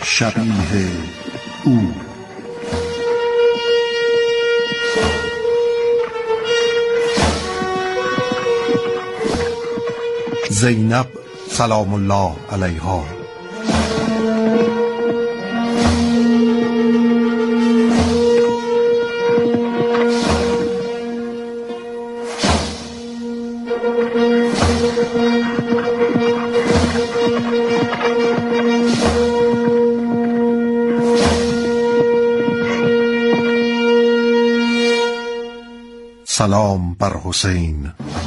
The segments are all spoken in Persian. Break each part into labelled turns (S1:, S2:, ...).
S1: شبیه او. زینب سلام الله علیها. سلام بر حسین.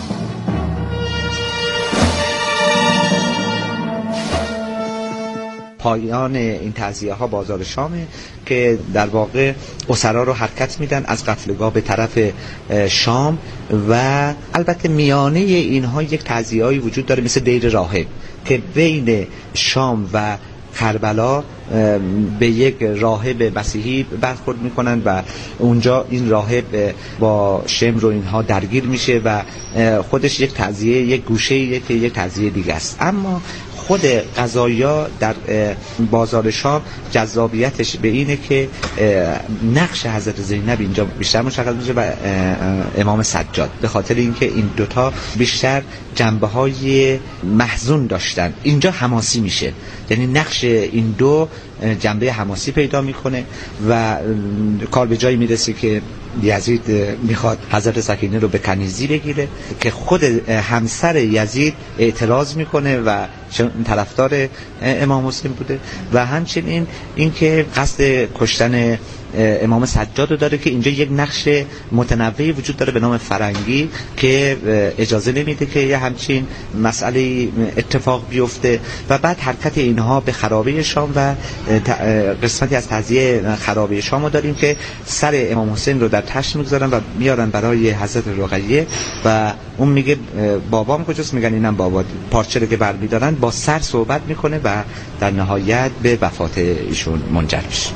S2: پایان این تعزیه ها بازار شامه که در واقع اسرا رو حرکت میدن از قتلگاه به طرف شام و البته میانه اینها یک تعزیه هایی وجود داره مثل دیر راهب که بین شام و کربلا به یک راهب مسیحی برخورد میکنن و اونجا این راهب با شمر و اینها درگیر میشه و خودش یک تعزیه، یک گوشه که یک تعزیه دیگه است. اما خود قضایا در بازار شام جذابیتش به اینه که نقش حضرت زینب اینجا بیشتر مشخص میشه و امام سجاد، به خاطر اینکه این دوتا بیشتر جنبه های محزون داشتن. اینجا حماسی میشه، یعنی نقش این دو جنبه حماسی پیدا میکنه و کار به جایی میرسه که یزید میخواد حضرت سکینه رو به کنیزی بگیره که خود همسر یزید اعتراض میکنه و طرفدار امام حسین بوده و همچنین اینکه قصد کشتن امام سجاد رو داره که اینجا یک نقش متنوعی وجود داره به نام فرنگی که اجازه نمیده که یه همچین مسئله اتفاق بیفته و بعد حرکت اینها به خرابه شام و قسمتی از تعزیه خرابه شام رو داریم که سر امام حسین رو در تشت میگذارن و میارن برای حضرت رقیه و اون میگه بابام کجاست؟ میگن اینم بابا. پارچه رو که برمیدارن با سر صحبت میکنه و در نهایت به وفات ایشون منجر میشه.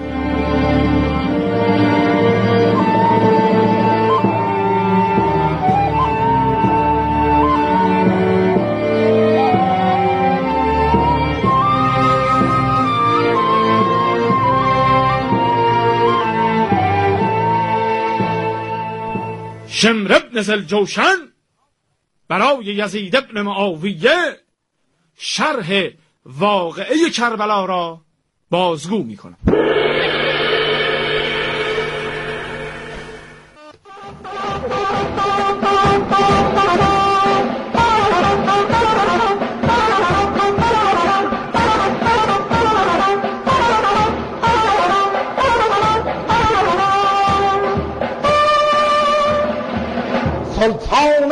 S3: شمر ابن ذوالجوشن برای یزید ابن معاویه شرح واقعه کربلا را بازگو می‌کند.
S4: سلطان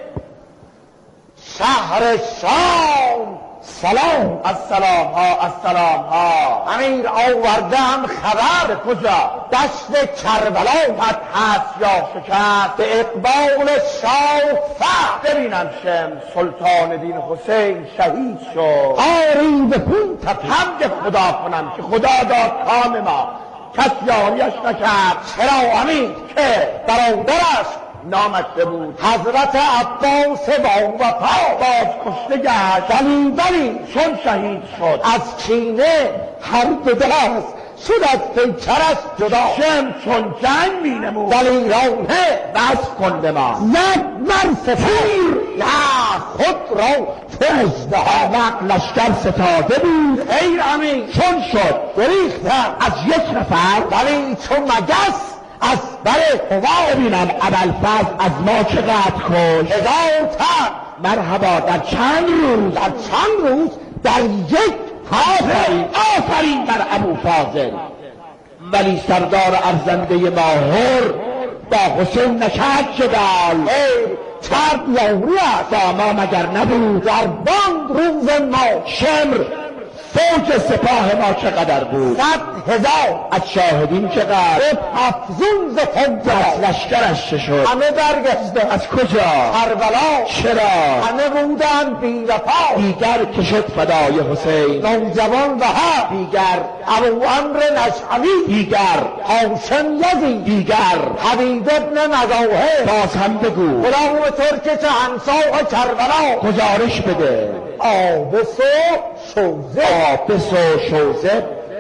S4: شهر شام سلام السلام ها امیر آوردم خبر کجا دشت کربلا فتح هست یا شکست به اقبال شاه ببینم شم سلطان دین حسین شهید شد آری به خون حمد خدا کنم که خدا داد کام ما کس یاریش نکرد. چرا امیر که برادرش نامشته بود حضرت عباس با وفا باز کشته گشت. بلی چون شهید شد از کینه هر دو دست شد از پیکرش جدا. شم چون جنگ می نمود دلیرانه بس کن به ما زد بر سفیر نه خود را تو اژدها نقل لشکر ستاده بود. خیر امین چون شد گریختم از یک نفر ولی چون مگس از بر قوا بینم ابوالفضل از ما چقدر کش 1000 تن. مرحبا در چند روز در یک آفرین بر ابوفاضل. ولی سردار ارزنده ماهر با حسین نکرد جدال کرد یاری است با ما مگر نبود در باند روز ما. شمر فوج سپاه ما چقدر بود 100,000. از شاهدین چقدر افزون ز فوج لشکرش چه شد همه برگشته. از کجا؟ کربلا. چرا؟ همه بودن بی وفا. دیگر که شد فدای حسین نوجوان وهب، دیگر ابو عمرو نشعبی، دیگر هاشم یزید، دیگر حبیب ابن مظاهر. باز هم بگو غلام ترک شهنشاه کربلا گزارش بده. آبس و شوزه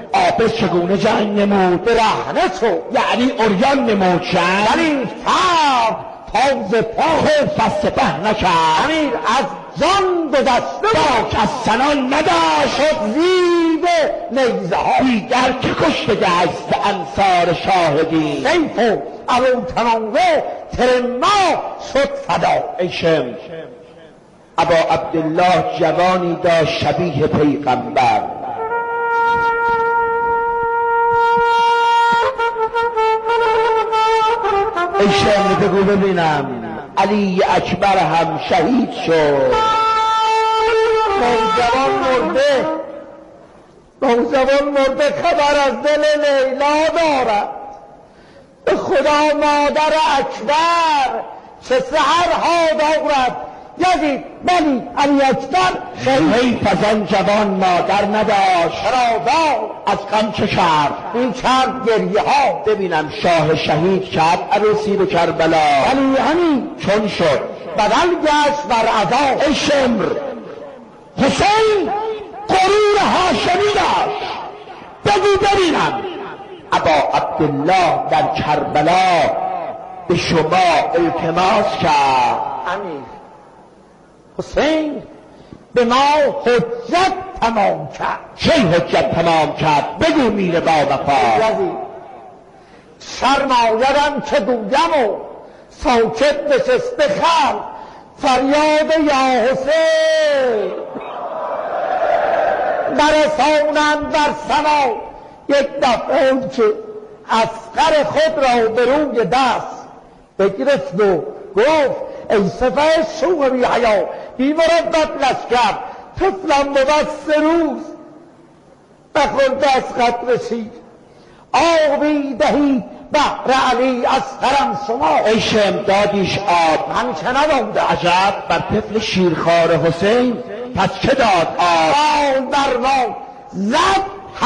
S4: آبس چگونه جنگ نمود برهنه شد یعنی عریان نمود شد ولی فرد تاز پاه فسته نکرد امیر از جان گذشته باک از سنان نداشت شد زیده نیزه ها دیگر که کشته گشت به انصار شاهدین سیف و ابوتمامه ترما شد فدا ای شمر ابا عبدالله جوانی داشت شبیه پیغمبر ای شمر بگو ببینم علی اکبر هم شهید شد نوجوان مرده خبر از دل لیلا دارد به خدا مادر اکبر چه سحرها دارد یزید بلی علی اکبر حیف از آن جوان مادر نداشت چرا از غم چه کرد این کرد گریه ها ببینم شاه شهید کرد عروسی به کربلا ولی همین چون شد بدل گشت بر عذاب ای شمر حسین غرور هاشمی داشت بگو ببینم ابا عبدالله در کربلا به شما التماس کرد امیر حسین به ما حجت تمام کرد چه حجت تمام کرد بگو میره با وفا شرم آیدم که گویم و ساکت نشسته خلق فریاد یا حسین برسانند بر سما یک دفعه که اصغر خود را به روی دست بگرفت و گفت ای سفه شوق بی حیا بی مربت لشکر طفلم بود 3 روز بخورد از قطر شیر آبی دهید بحر علی اصغرم شما ای شم دادیش آب من چه نبوده عجب بر طفل شیرخوار حسین پس چه داد آب بر ما زد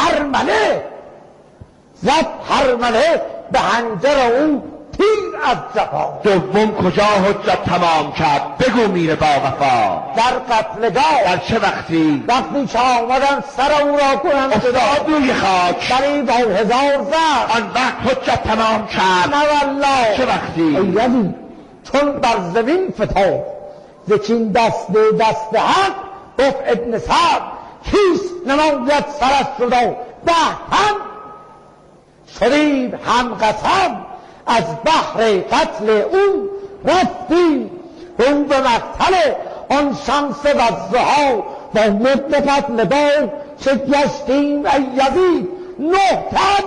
S4: هرمله به حنجر او تیر از جفا دوم کجا حجت تمام کرد بگو میره با وفا در قتلگاه در چه وقتی که آمدن سر او را کنند افتاد روی خاک بلی با 1000 زد آن وقت حجت تمام کرد نه والله چه وقتی ای یزید چون بر زمین فتاد زچین دست حق گفت ابن سعد کیست نماید سرش شد به هم شدید هم قسم از بحر قتل او رفتیم رو به مقتل آن شمس وضحا با مد قتل بار شکستیم ای یزید 9 تن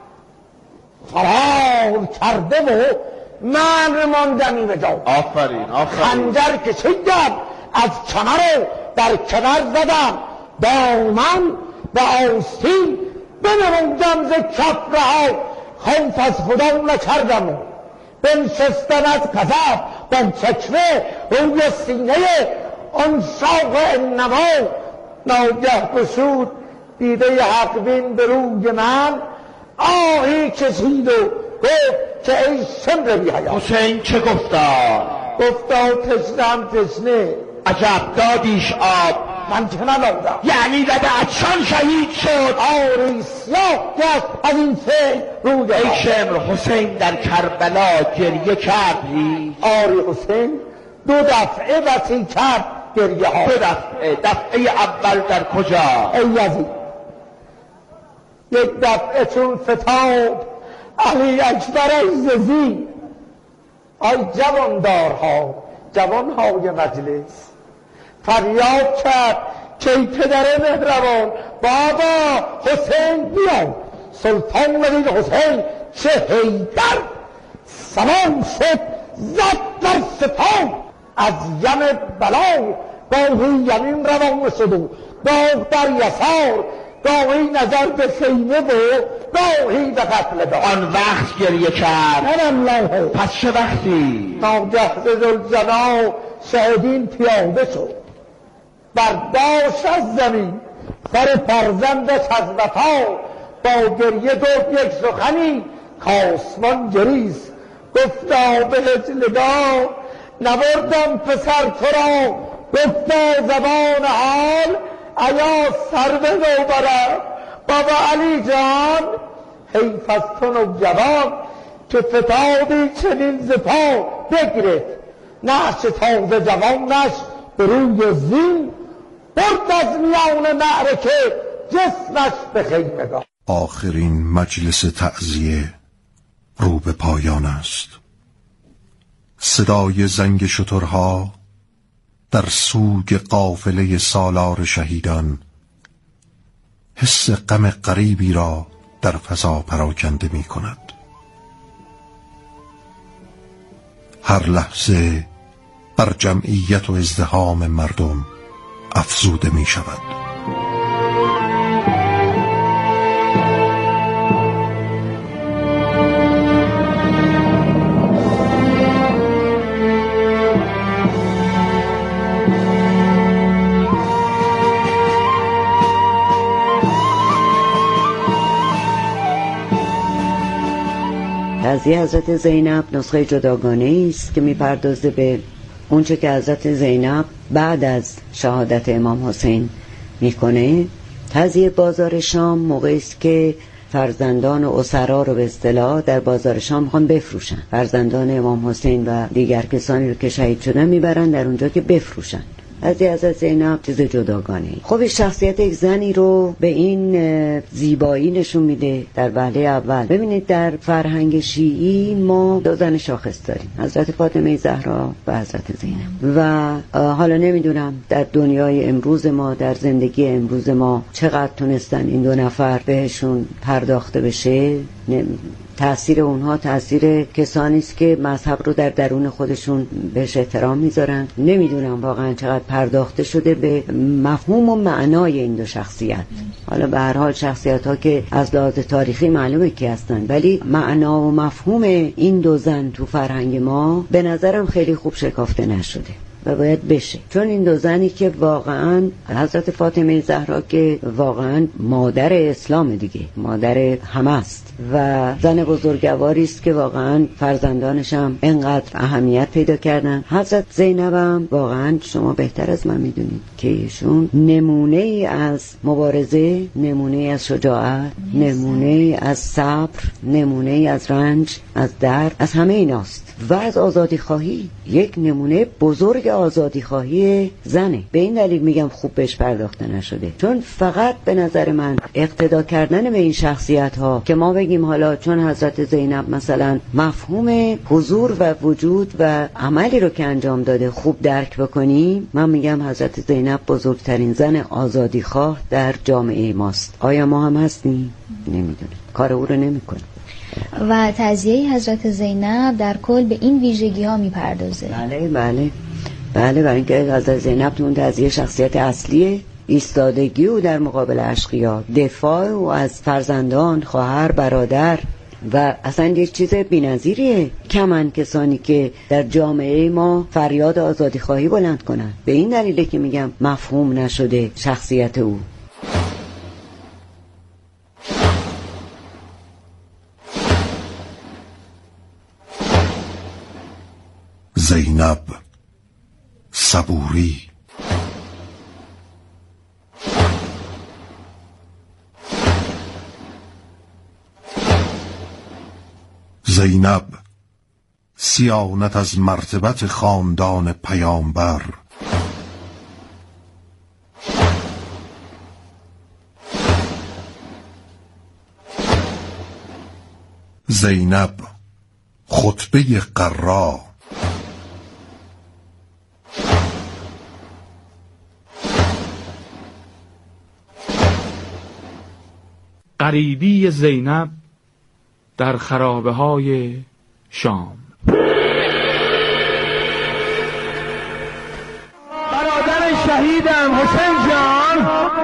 S4: فرار کرده و من ماندمی به جا آفرین خنجر کشیدم از کمر در کنر زدم دامن به آستین بنمودم ز کف رها خوف از خدا نکردم و بنشستم از غضب با چکمه روی سینه آن شاق انما ناگه گشود دیده حق بین به روی من آهی کشید و گفت که ای شمر بی حیا حسین چه گفتا تشنم تشنه عجب دادیش آب من چه ندادم یعنی لده اچان شهید شد آری سیاه گشت از این فعل روی ای شمر حسین در کربلا گریه کرد آری حسین 2 دفعه وسیع کرد گریه ها 2 دفعه اول در کجا ای یزید یک دفعه چون فتاد علی اکبر عزیزی آی جوانهای مجلس فریاد کرد که ای پدر مهربان بابا حسین بیا سلطان ولید حسین چه حیدر سلام شد زد در سپاه از یم بلا گاهی یمین روان شد و گاه در یسار گاهی نظر به خیمه و گاهی به قتل دار آن وقت گریه کرد پس چه وقتی ناگه ز ذوالجلال شاهدین پیاده شد برداشت از زمین سر فرزندش از وفا با گریه گفت یک سخنی کآسمان گریست گفتا به هجلگاه نبردم پسر تو را گفتا زبان حال ایا سر به نوبرم بابا علی جان حیف از تو نوجوان که فتادی چنین ز پا بگرفت، نعش تازه جوانش به روی زین برد از میان معرکه جسمش به خیمگاه.
S1: آخرین مجلس تعزیه رو به پایان است. صدای زنگ شترها در سوگ قافله سالار شهیدان حس غم غریبی را در فضا پراکنده می کند. هر لحظه بر جمعیت و ازدحام مردم افزوده می شود.
S5: تعزیه حضرت زینب نسخه جداگانه است که می‌پردازه به اونچه که حضرت زینب بعد از شهادت امام حسین میکنه. تعزیه بازار شام موقعی است که فرزندان و اسرا رو به اصطلاح در بازار شام میخوان بفروشن. فرزندان امام حسین و دیگر کسانی رو که شهید شدن میبرن در اونجا که بفروشن. از حضرت زینب چیز جداگانه. خب شخصیت یک زنی رو به این زیبایی نشون میده در وهله اول. ببینید در فرهنگ شیعی ما دو زن شاخص داریم، حضرت فاطمه زهرا و حضرت زینب. و حالا نمیدونم در دنیای امروز ما، در زندگی امروز ما چقدر تونستن این دو نفر بهشون پرداخته بشه. تأثیر اونها تأثیر کسانی است که مذهب رو در درون خودشون بهش احترام میذارن. نمیدونم واقعا چقدر پرداخته شده به مفهوم و معنای این دو شخصیت. حالا به هر حال شخصیت ها که از لحاظ تاریخی معلومه کی هستن، ولی معنا و مفهوم این دو زن تو فرهنگ ما به نظرم خیلی خوب شکافته نشده و باید بشه. چون این دو زنی که واقعا حضرت فاطمه زهرا که واقعا مادر اسلام دیگه، مادر همه است و زن بزرگواری است که واقعا فرزندانش هم اینقدر اهمیت پیدا کردن. حضرت زینب هم واقعا شما بهتر از من میدونید که ایشون نمونه ای از مبارزه، نمونه ای از شجاعت، نمونه ای از صبر، نمونه ای از رنج، از درد، از همه ایناست و از آزادی خواهی. یک نمونه بزرگ آزادی خواهی زنه. به این دلیل میگم خوب بهش پرداخته نشده، چون فقط به نظر من اقتدا کردن به این شخصیت ها که ما بگیم حالا چون حضرت زینب مثلا مفهوم حضور و وجود و عملی رو که انجام داده خوب درک بکنیم، من میگم حضرت زینب بزرگترین زن آزادی خواه در جامعه ماست. آیا ما هم هستیم؟ نمیدونم، کار او رو نمیکنیم.
S6: و تعزیه حضرت زینب در کل به این ویژگی ها میپردازه.
S5: بله برای اینکه حضرت زینب تو اون تعزیه شخصیت اصلیه، ایستادگی او در مقابل اشقیا، دفاع او از فرزندان، خواهر، برادر و اصلا یک چیز بی‌نظیریه. کمن کسانی که در جامعه ما فریاد آزادی خواهی بلند کنن. به این دلیله که میگم مفهوم نشده شخصیت او.
S1: زینب صبوری. زینب صیانت از مرتبت خاندان پیامبر. زینب خطبه قرا.
S3: غریبی زینب در خرابه های شام.
S4: برادر شهیدم حسین جان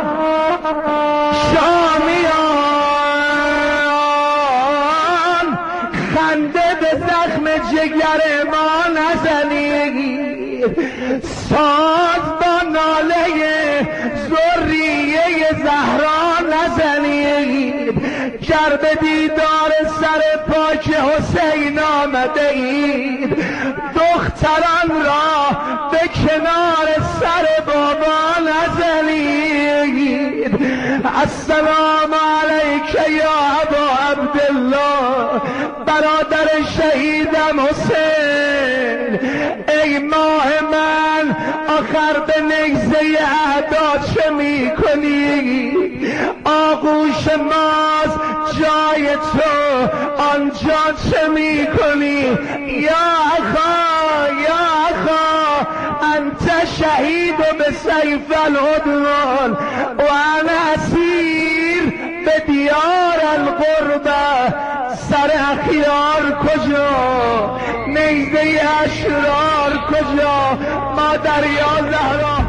S4: شامیان، خنده به زخم جگر ما نزنید، ساز با ناله ذریه زهرا نزنید، گر به دیدار سر پاک حسین آمده اید، دختران را به کنار سر بابا نزنید. السلام علیک یا ابا عبدالله، برادر شهیدم حسین. ای ماه من آخر به نگزه اعداد چه می کنی؟ آغوش ماست جای تو، آنجا چه می کنی؟ یا اخا یا اخا انت شهید به سیف العدوان و انا اسیر به دیار القربه. سر اخیار کجا؟ نیزه اشرار کجا؟ مادر یا زهرا.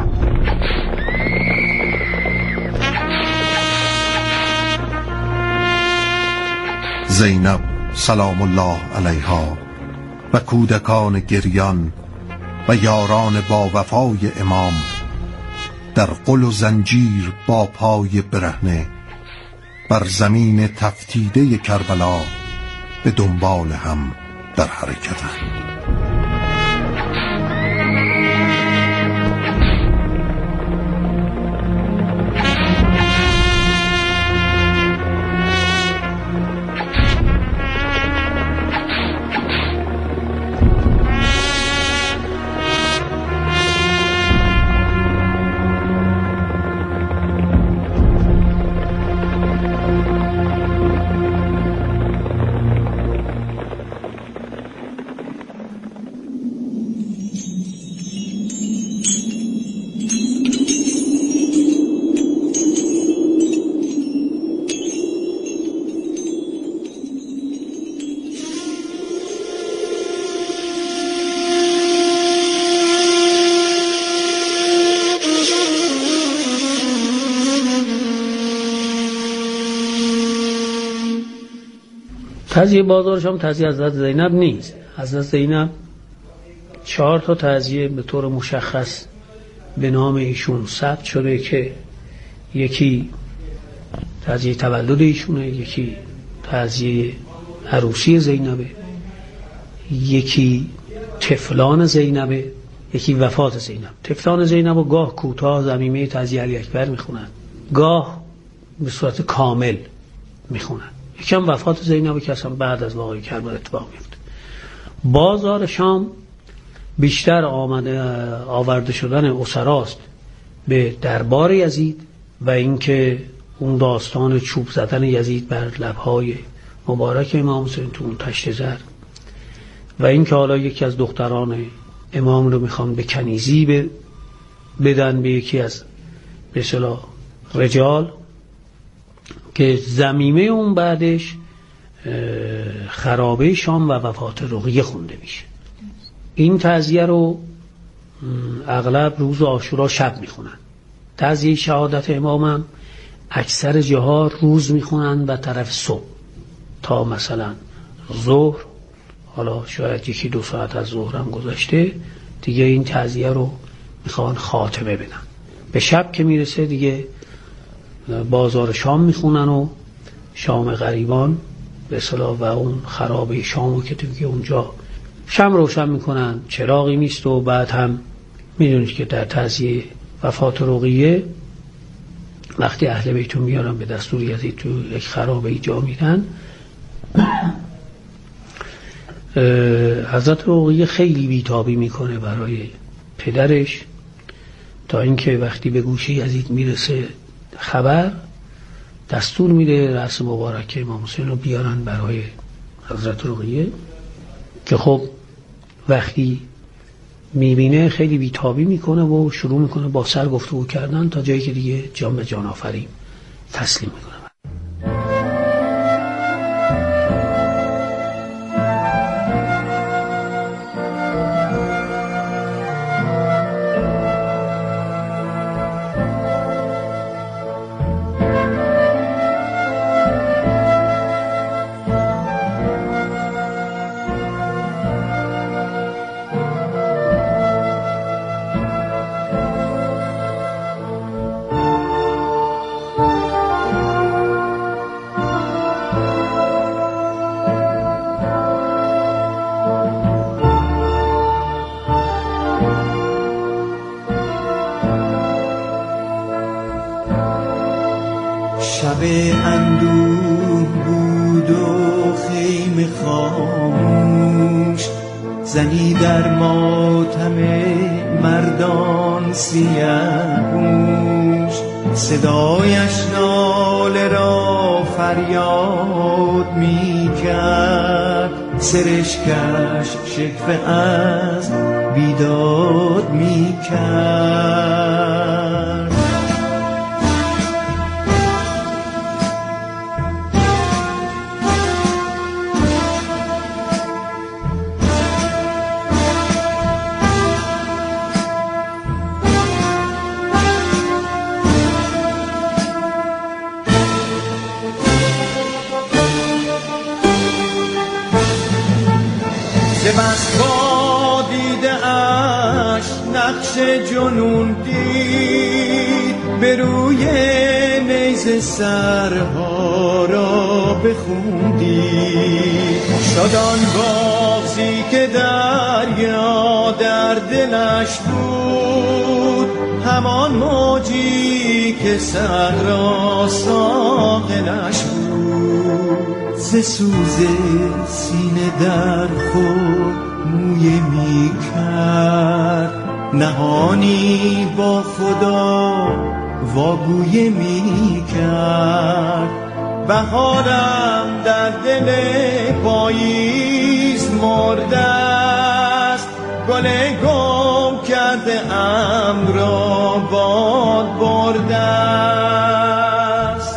S1: زینب سلام الله علیها و کودکان گریان و یاران با وفای امام در قل و زنجیر با پای برهنه بر زمین تفتیده کربلا به دنبال هم در حرکتند.
S7: تعزیه بازار شام تعزیه حضرت زینب نیست. حضرت زینب 4 تا تعزیه به طور مشخص به نام ایشون ثبت شده که یکی تعزیه تولد ایشونه، یکی تعزیه عروسی زینبه، یکی طفلان زینبه، یکی وفات زینب. طفلان زینب و گاه کوتاه ضمیمه تعزیه علی اکبر میخونن، گاه به صورت کامل میخونن. یکم وفات زینب که اصلا بعد از واقعه کربلا اتفاق میفته. بازار شام بیشتر آورده شدن اسراست به دربار یزید و اینکه اون داستان چوب زدن یزید بر لبهای مبارک امام حسین تو اون تشت زر و اینکه حالا یکی از دختران امام رو میخوان به کنیزی بدن به یکی از به اصطلاح رجال که ضمیمه اون بعدش خرابه شام و وفات رقیه خونده میشه. این تعزیه رو اغلب روز عاشورا شب میخونن. تعزیه شهادت امام هم اکثر جاها روز میخونن و طرف صبح تا مثلا ظهر، حالا شاید 1-2 ساعت از ظهر هم گذشته دیگه این تعزیه رو میخوان خاتمه بدن. به شب که میرسه دیگه بازار شام میخونن و شام غریبان به اصطلاح و اون خرابه شامو که دیگه اونجا شم روشن میکنن، چراغی نیست. و بعد هم میدونید که در تعزیه وفات رقیه وقتی اهل بیتون میارن به دستور یزید تو یک خرابه جا میرن، حضرت رقیه خیلی بیتابی میکنه برای پدرش تا اینکه وقتی به گوش یزید میرسه خبر، دستور میده رأس مبارک امام حسین رو بیارن برای حضرت رقیه که خب وقتی میبینه خیلی بیتابی میکنه و شروع میکنه با سر گفتگو کردن تا جایی که دیگه جان به جان آفرین تسلیم میکنه.
S8: شب اندوه بود و خیمه خاموش، زنی در ماتم مردان سیه پوش، صدایش ناله را فریاد می کرد، سرشکش شکوه از بیداد می کرد. بس با دیده اش نقش جنون دید، به روی نیزه سرها را بخوندید. شد آن بغضی که دریا در دلش بود، همان موجی که صحرا ساحلش بود. ز سوز سینه در خود مویه می کرد، نهانی با خدا واگویه می کرد. بهارم در دل پاییز مرده است، گل گم کرده ام را باد برده است.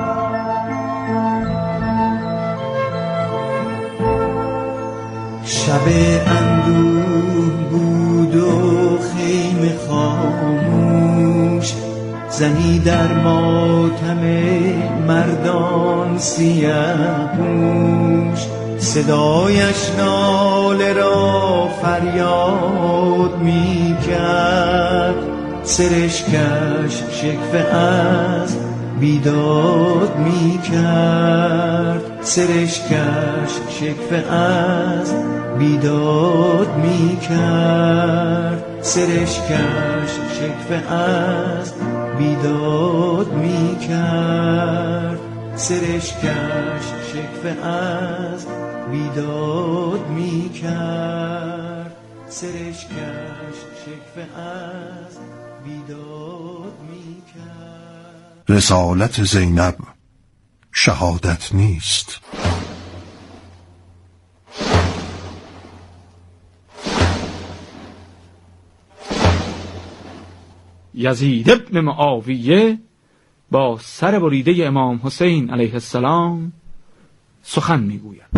S8: شب اندوه بود و خیمه خاموش، زنی در ماتم مردان سیه پوش، صدایش ناله را فریاد می کرد، سرشکش شکوه از بیداد می کرد، سرشکش شکوه از بیداد می کرد، سرشکش شکوه از بیداد می کرد، سرشکش شکوه از بیداد می کرد، سرشکش شکوه از بیداد می کرد.
S1: رسالت زینب شهادت نیست.
S3: یزید ابن معاویه با سر بریده امام حسین علیه السلام سخن میگوید.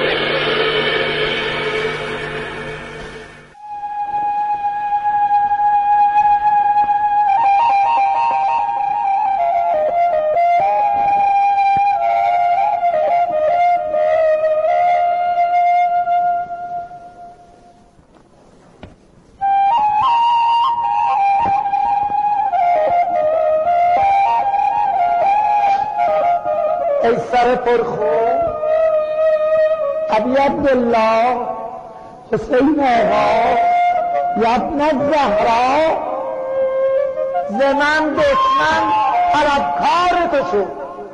S4: ای سر پرخون ابی عبدالله حسین آقا ابن الزهرا، ز من دشمن طلبکار تو شد،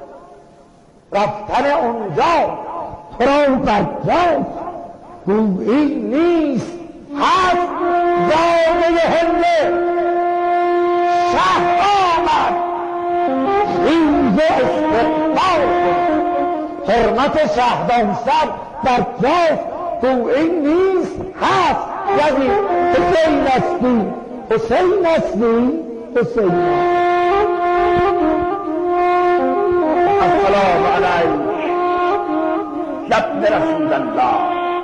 S4: رفتن اونجا تو را برجاست، گویی نیست هست زاده حمله. شه آمد خیز استقبال، حرمت شهدان سر در جاست، گویی نیست هست. یعنی حسین استی، حسین استی، حسین. السلام علیک ابن رسول الله،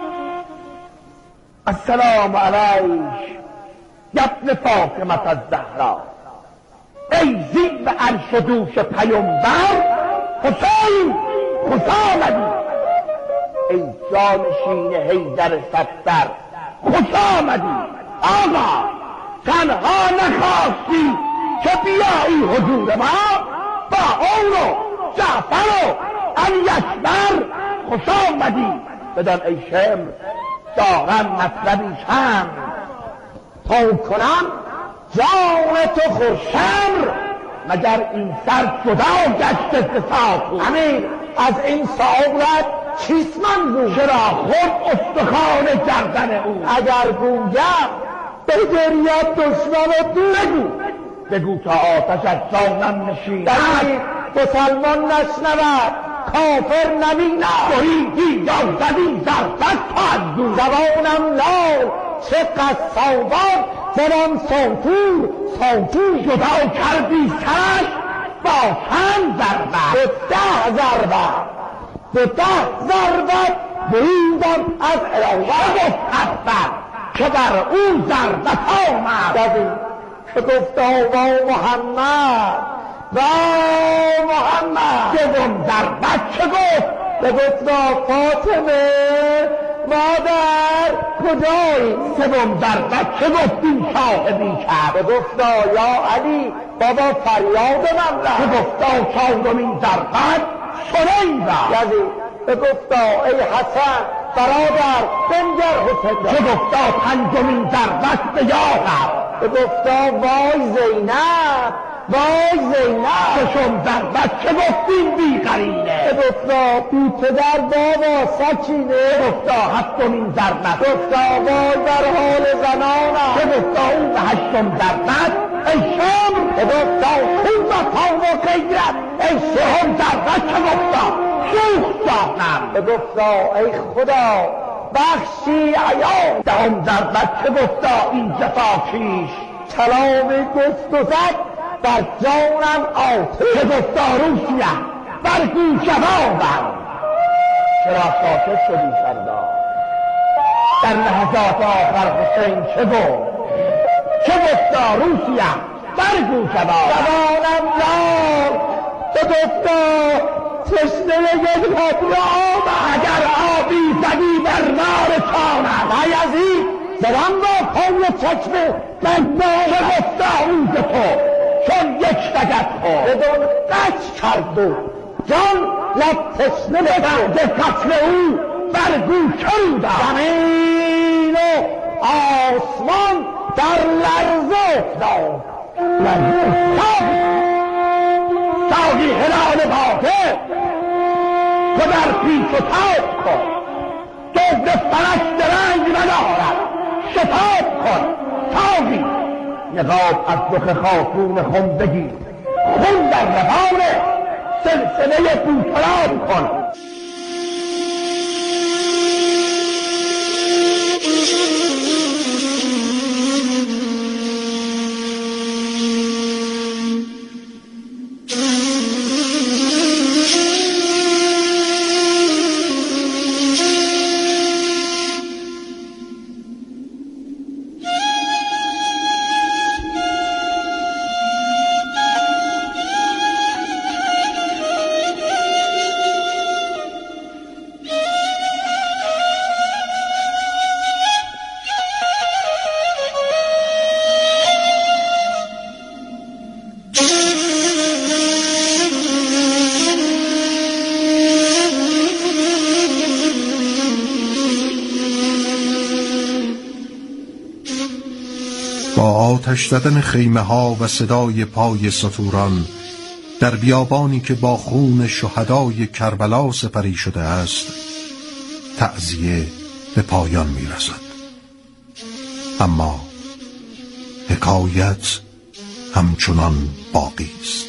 S4: السلام علیک ابن فاطمه الزهرا. ای زیب عرش و دوش پیامبر حسین، خوش آمدی. ای جانشین حیدر صدر خوش آمدی. آقا تنها نخواستی که بیایی حضور ما، با اون و جعفر و علی اکبر خوش آمدی. بدان ای شمر دارم مطلبی چند تا کنم جان تو خورشمر. مگر این سر جدا گشته ز ساطور. امیر از این صورت چیست منظور؟ چرا خود استخوان گردن او. اگر گویم بگرید دشمن دو، بگو تا آتشش جانم نشیند. مسلمان نشنود کافر نمیند، بریدی یا زدی ضربت تو از دور. زبانم لال چه قصابان زنم ساطور ساطور. جدا کردی سرش با چند ضربت؟ به 10 ضربت. به 10 ضربت بریدم از علاوه مستقبل که بر او ضربت آمد. که گفتا با محمد با محمد دوم ضربت چه گفت؟ بگفتا فاطمه مادر کجایی؟ سوم ضربت چه گفتی شاهدی کرد؟ بگفتا یا علی بابا فریاد من را. بگفتا چهارمین ضربت سلیم را. بگفتا ای حسن برادر بنگر حسین. چه گفتا پنجمین ضربت به یاد. بگفتا وای زینب وای زینب. ششم ضربت چه گفتیم بی قرینه؟ بگفتا بی پدر بابا سکینه. بگفتا هفتمین ضربت. گفتا وای در حال زنانم. بگفتا اون به 8م ضربت ای شمر. بگفتا خون و پا و غیرت. ای 3م ضربت چه گفتا؟ شوخ جانم. بگفتا ای خدا بخشی عیان. 10م ضربت چه گفتا این جفا کیش؟ کلام گفت و زد بر جانم آتش. چه گفتا روسیه بر گوش جوابم. چرا ساکت شدی سردار؟ در لحظات آخر حسین چه گفت؟ چه گفتا روسیه بر گوش جوابم؟ جوانم لال چه گفتا تشنه یک قطره آب. اگر آبی زدی بر نار چانم. بایزید زدم با پای چشمه بندانه. گفتا روز تو چون یک لگد خود بدون قچ کرد و جان لب تشنه به بعد قتل او بر گوشه رو داد. زمین و آسمان در لرزه افتاد. ساقی هلال باطل تو در پیش و تاب کن. دزد فلک درنگ ندارد شتاب کن. ساقی نقاب از دخ خاتون خم بگیر. خون در روان سلسله بوسلام کن.
S1: آتش زدن خیمه ها و صدای پای ستوران در بیابانی که با خون شهدای کربلا سپری شده است تعزیه به پایان می رسد. اما حکایت همچنان باقی است.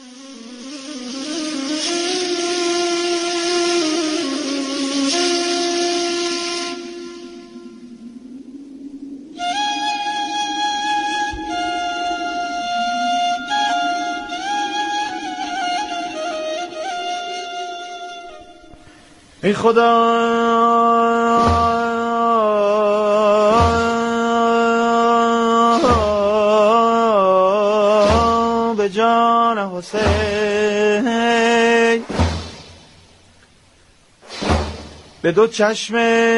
S3: ای خدا به جان حسین به دو چشم